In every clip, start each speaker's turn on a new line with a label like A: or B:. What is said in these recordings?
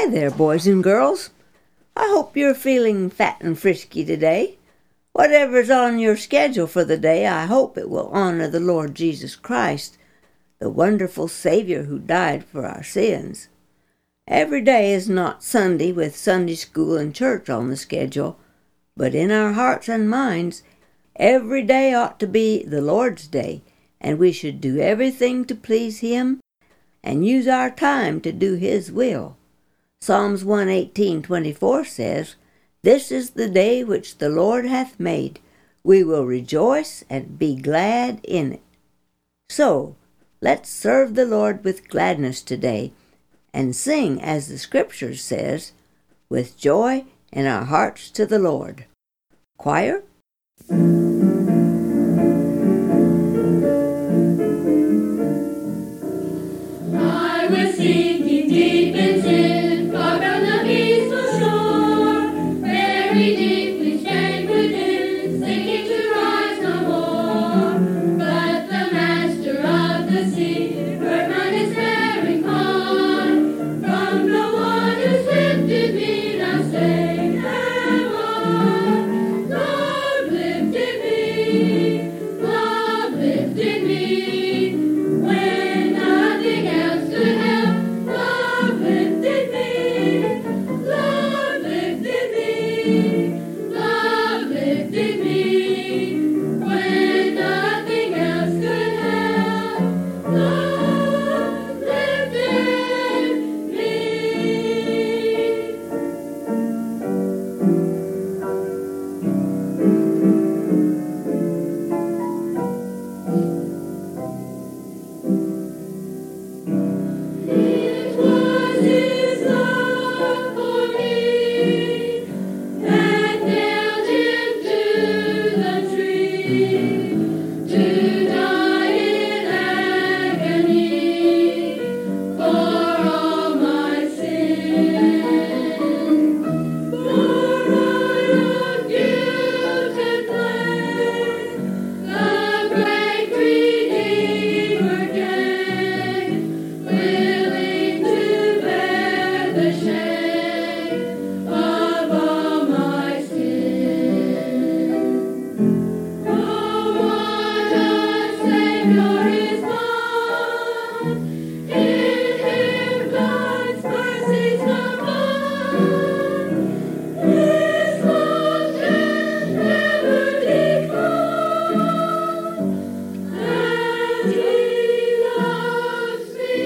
A: Hi there, boys and girls. I hope you're feeling fat and frisky today. Whatever's on your schedule for the day, I hope it will honor the Lord Jesus Christ, the wonderful Savior who died for our sins. Every day is not Sunday with Sunday school and church on the schedule, but in our hearts and minds, every day ought to be the Lord's day, and we should do everything to please Him and use our time to do His will. Psalms 118:24 says, "This is the day which the Lord hath made. We will rejoice and be glad in it." So, let's serve the Lord with gladness today and sing, as the Scripture says, with joy in our hearts to the Lord. Choir?
B: I was sinking deep in sin, far from the peaceful shore. Very deep we sank within, sinking to rise no more. But the Master of the sea heard my despairing cry. From the waters lifted me, now safe am I. Lord lifted me, Lord lifted me. When nothing else could help, Lord lifted me, Lord lifted me, Lord lifted me. When nothing else could help, Lord lifted me. It was His love for me that nailed Him to the tree, to die in agony for all my sin. For I of guilt and blame, the great Redeemer came, willing to bear the shame of all my sin. Oh, what a Savior is mine! In Him God's mercies abide. His love can never decline, and He loves me.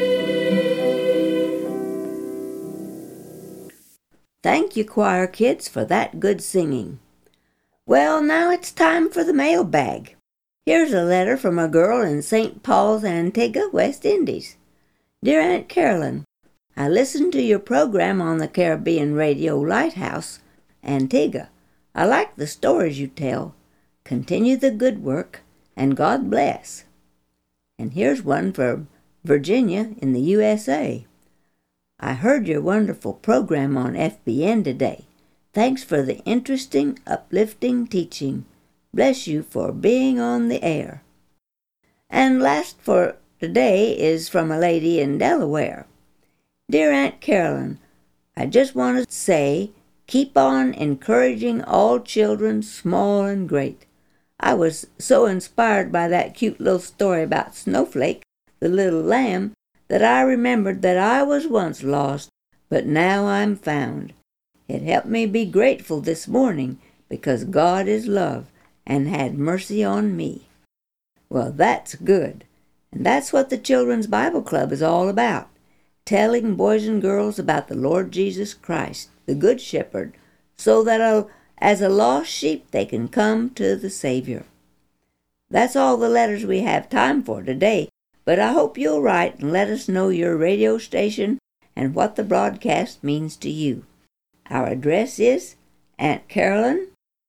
A: Thank you, choir kids, for that good singing. Well, now it's time for the mailbag. Here's a letter from a girl in St. Paul's, Antigua, West Indies. Dear Aunt Carolyn, I listened to your program on the Caribbean Radio Lighthouse, Antigua. I like the stories you tell. Continue the good work, and God bless. And here's one from Virginia in the USA. I heard your wonderful program on FBN today. Thanks for the interesting, uplifting teaching. Bless you for being on the air. And last for today is from a lady in Delaware. Dear Aunt Carolyn, I just want to say, keep on encouraging all children, small and great. I was so inspired by that cute little story about Snowflake, the little lamb, that I remembered that I was once lost, but now I'm found. It helped me be grateful this morning because God is love and had mercy on me. Well, that's good. And that's what the Children's Bible Club is all about, telling boys and girls about the Lord Jesus Christ, the Good Shepherd, so that as a lost sheep they can come to the Savior. That's all the letters we have time for today, but I hope you'll write and let us know your radio station and what the broadcast means to you. Our address is Aunt Carolyn,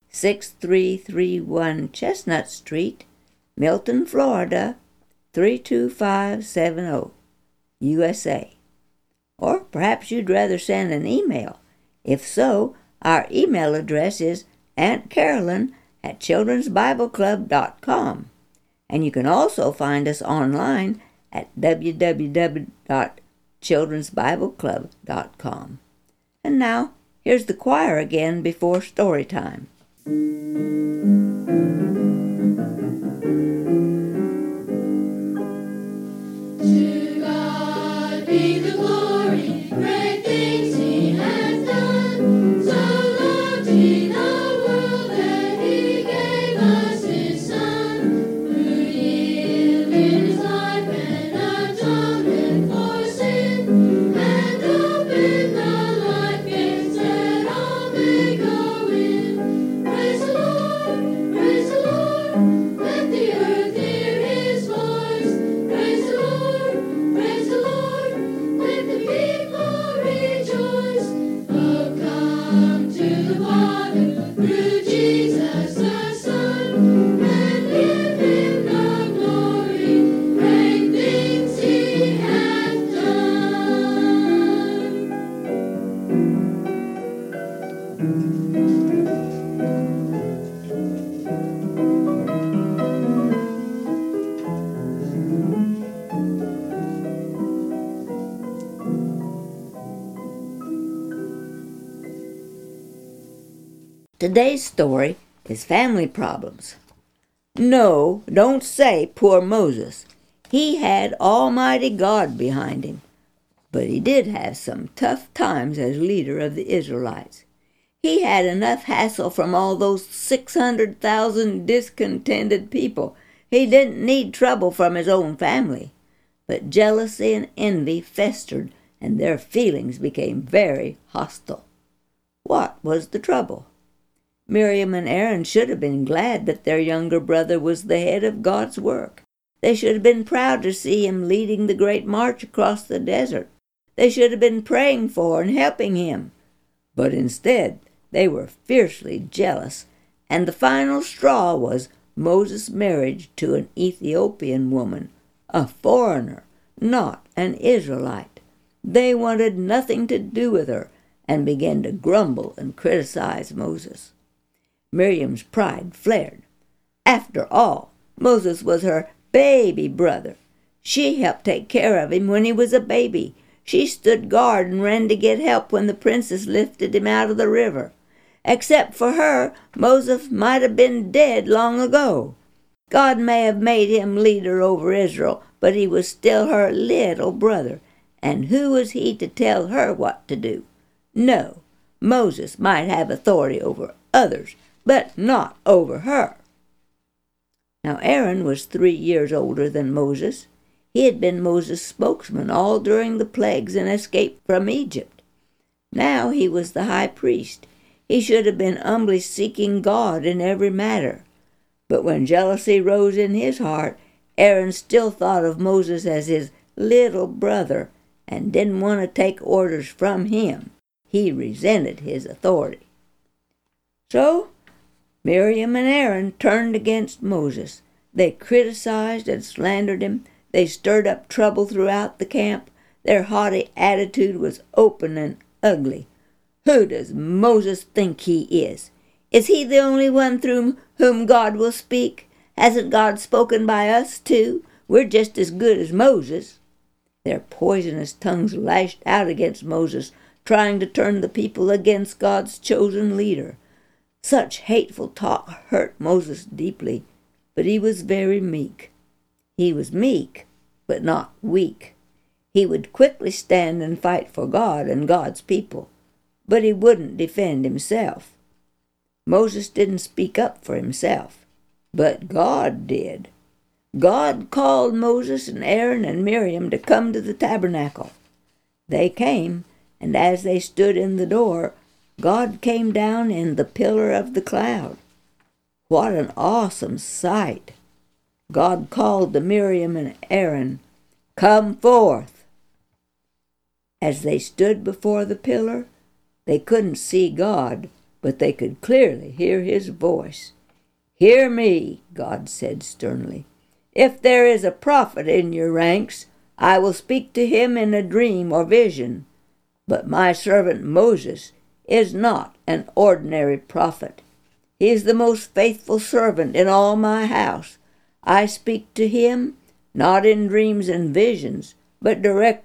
A: 6331 Chestnut Street, Milton, Florida, 32570, USA. Or perhaps you'd rather send an email. If so, our email address is auntcarolyn@childrensbibleclub.com. And you can also find us online at www.childrensbibleclub.com. childrensbibleclub.com. And now, here's the choir again before story time.
B: To God be the glory, great things He has done. So loved He the world that He gave us His Son, who yielded His life and atonement for sin, and opened the life gates that all may go in. Praise the Lord, praise the Lord, let the earth hear His voice. Praise the Lord, praise the Lord, let the people rejoice. Oh, come to the Father through Jesus the Son, and give Him the glory, great things He hath done.
A: Today's story is family problems. No, don't say poor Moses. He had Almighty God behind him, but he did have some tough times as leader of the Israelites. He had enough hassle from all those 600,000 discontented people. He didn't need trouble from his own family. But jealousy and envy festered, and their feelings became very hostile. What was the trouble? Miriam and Aaron should have been glad that their younger brother was the head of God's work. They should have been proud to see him leading the great march across the desert. They should have been praying for and helping him. But instead, they were fiercely jealous, and the final straw was Moses' marriage to an Ethiopian woman, a foreigner, not an Israelite. They wanted nothing to do with her and began to grumble and criticize Moses. Miriam's pride flared. After all, Moses was her baby brother. She helped take care of him when he was a baby. She stood guard and ran to get help when the princess lifted him out of the river. Except for her, Moses might have been dead long ago. God may have made him leader over Israel, but he was still her little brother. And who was he to tell her what to do? No, Moses might have authority over others, but not over her. Now Aaron was 3 years older than Moses. He had been Moses' spokesman all during the plagues and escape from Egypt. Now he was the high priest. He should have been humbly seeking God in every matter. But when jealousy rose in his heart, Aaron still thought of Moses as his little brother and didn't want to take orders from him. He resented his authority. So Miriam and Aaron turned against Moses. They criticized and slandered him. They stirred up trouble throughout the camp. Their haughty attitude was open and ugly. Who does Moses think he is? Is he the only one through whom God will speak? Hasn't God spoken by us too? We're just as good as Moses. Their poisonous tongues lashed out against Moses, trying to turn the people against God's chosen leader. Such hateful talk hurt Moses deeply, but he was very meek. He was meek, but not weak. He would quickly stand and fight for God and God's people, but he wouldn't defend himself. Moses didn't speak up for himself, but God did. God called Moses and Aaron and Miriam to come to the tabernacle. They came, and as they stood in the door, God came down in the pillar of the cloud. What an awesome sight! God called to Miriam and Aaron, "Come forth." As they stood before the pillar, they couldn't see God, but they could clearly hear his voice. "Hear me," God said sternly. "If there is a prophet in your ranks, I will speak to him in a dream or vision. But my servant Moses is not an ordinary prophet. He is the most faithful servant in all my house. I speak to him, not in dreams and visions, but directly,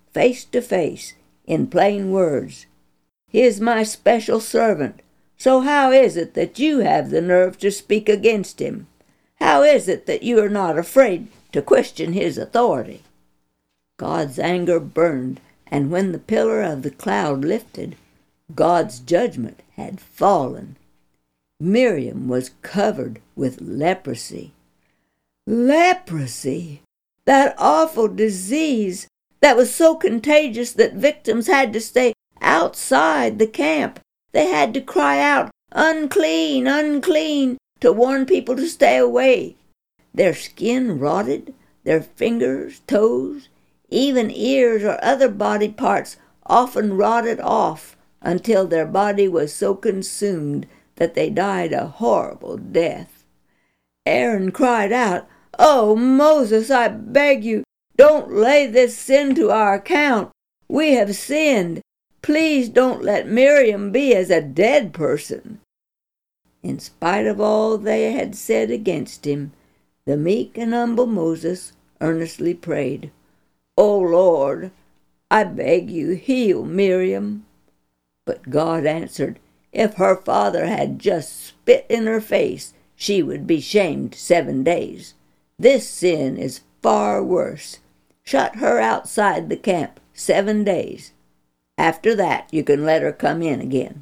A: face to face, in plain words. He is my special servant, so how is it that you have the nerve to speak against him? How is it that you are not afraid to question his authority?" God's anger burned, and when the pillar of the cloud lifted, God's judgment had fallen. Miriam was covered with leprosy. Leprosy! That awful disease that was so contagious that victims had to stay outside the camp. They had to cry out, "Unclean, unclean," to warn people to stay away. Their skin rotted, their fingers, toes, even ears or other body parts often rotted off until their body was so consumed that they died a horrible death. Aaron cried out, "Oh, Moses, I beg you, don't lay this sin to our account. We have sinned. Please don't let Miriam be as a dead person." In spite of all they had said against him, the meek and humble Moses earnestly prayed, "O Lord, I beg you, heal Miriam." But God answered, if her father had just spit in her face, she would be shamed 7 days. This sin is far worse. Shut her outside the camp 7 days. After that, you can let her come in again.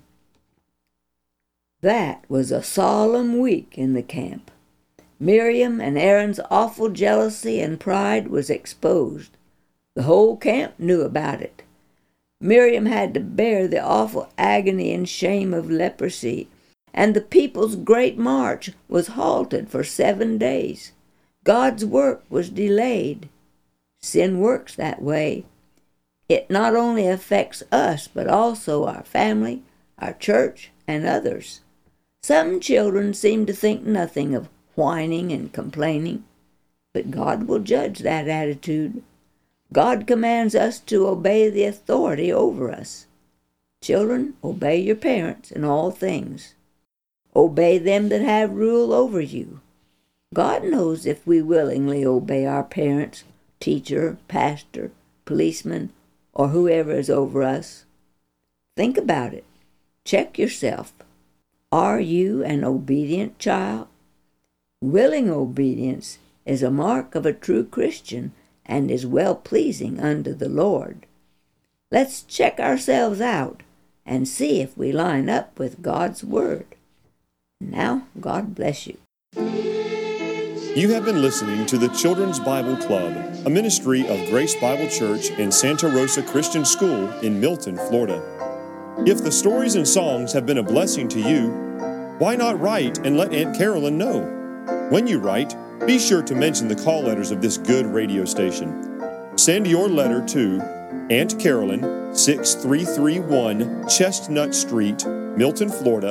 A: That was a solemn week in the camp. Miriam and Aaron's awful jealousy and pride was exposed. The whole camp knew about it. Miriam had to bear the awful agony and shame of leprosy, and the people's great march was halted for 7 days. God's work was delayed. Sin works that way. It not only affects us, but also our family, our church, and others. Some children seem to think nothing of whining and complaining, but God will judge that attitude. God commands us to obey the authority over us. Children, obey your parents in all things. Obey them that have rule over you. God knows if we willingly obey our parents, teacher, pastor, policeman, or whoever is over us. Think about it. Check yourself. Are you an obedient child? Willing obedience is a mark of a true Christian and is well-pleasing unto the Lord. Let's check ourselves out and see if we line up with God's Word. Now, God bless you.
C: You have been listening to the Children's Bible Club, a ministry of Grace Bible Church in Santa Rosa Christian School in Milton, Florida. If the stories and songs have been a blessing to you, why not write and let Aunt Carolyn know? When you write, be sure to mention the call letters of this good radio station. Send your letter to Aunt Carolyn, 6331 Chestnut Street, Milton, Florida,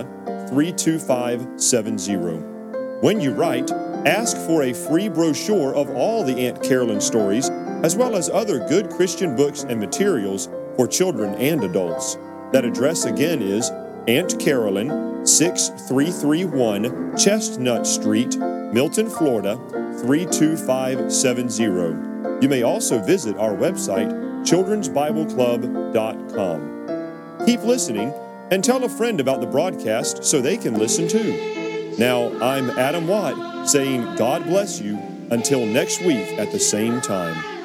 C: 32570. When you write, ask for a free brochure of all the Aunt Carolyn stories, as well as other good Christian books and materials for children and adults. That address again is Aunt Carolyn, 6331 Chestnut Street, Milton, Florida, 32570. You may also visit our website, childrensbibleclub.com. Keep listening and tell a friend about the broadcast so they can listen too. Now, I'm Adam Watt saying God bless you until next week at the same time.